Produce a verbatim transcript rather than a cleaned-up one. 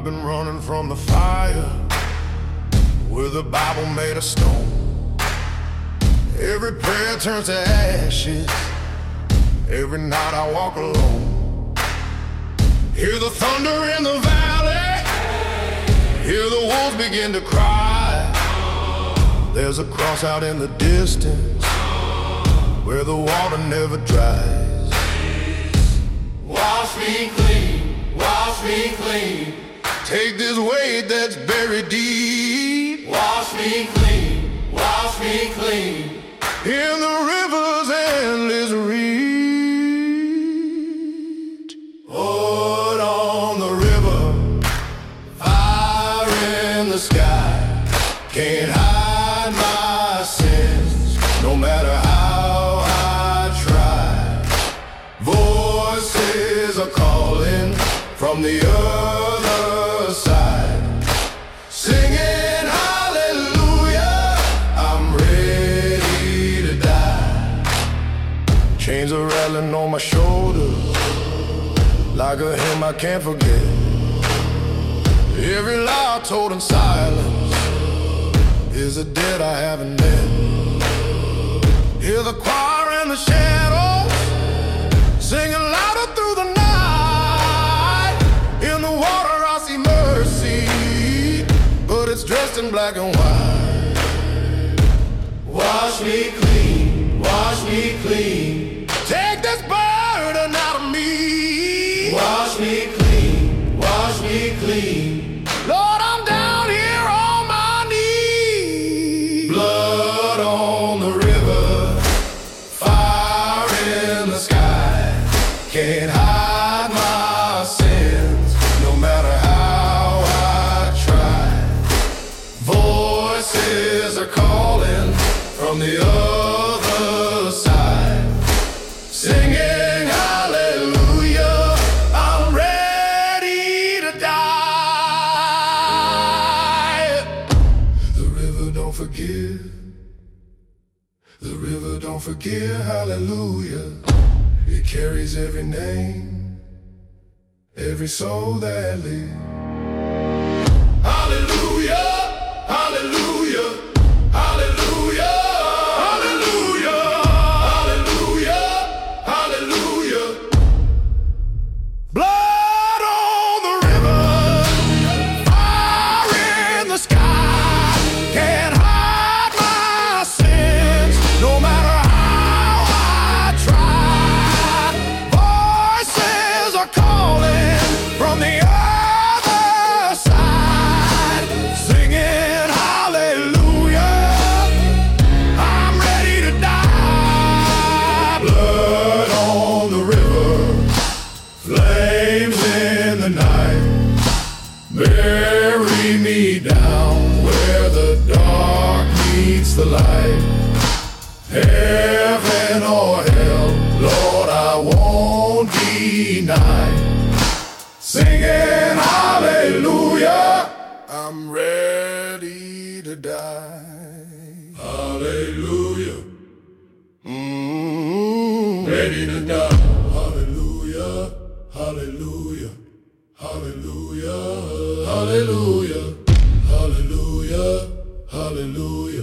I've been running from the fire with a Bible made of stone. Every prayer turns to ashes. Every night I walk alone. Hear the thunder in the valley. Hear the wolves begin to cry. There's a cross out in the distance where the water never dries. Wash me clean, wash me clean. Take this weight that's buried deep. Wash me clean, wash me clean. In the river's endless reach. Lord, on the river, fire in the sky. Can't hide my sins, no matter how I try. Voices are calling from the other side, singing hallelujah, I'm ready to die. Chains are rattling on my shoulders, like a hymn I can't forget. Every lie told in silence is a debt I haven't met. Hear the choir in the shadows, singing louder through the night. In the water I see mercy, but it's dressed in black and white. Wash me clean, wash me clean. Take this burden out of me. Wash me clean, wash me clean. Lord, I'm down here on my knees. Blood on the river, fire in the sky. Can't hide my sins, no matter how I try. Voices are calling from the other side, singing hallelujah, I'm ready to die. The river don't forgive, the river don't forgive, hallelujah. It carries every name, every soul that lives. Hallelujah, hallelujah, hallelujah, hallelujah, hallelujah, hallelujah. Blood on the river, fire in the sky. Can't hide my sins, no matter how I try. Voices are calling from the other side, singing hallelujah, I'm ready to die. Blood on the river, flames in the night. Bury me down where the dark meets the light. Heaven or hell, Lord, I won't deny. Singing hallelujah, I'm ready to die. Hallelujah, mm-hmm. Ready to die. Hallelujah, hallelujah, hallelujah, hallelujah, hallelujah, hallelujah.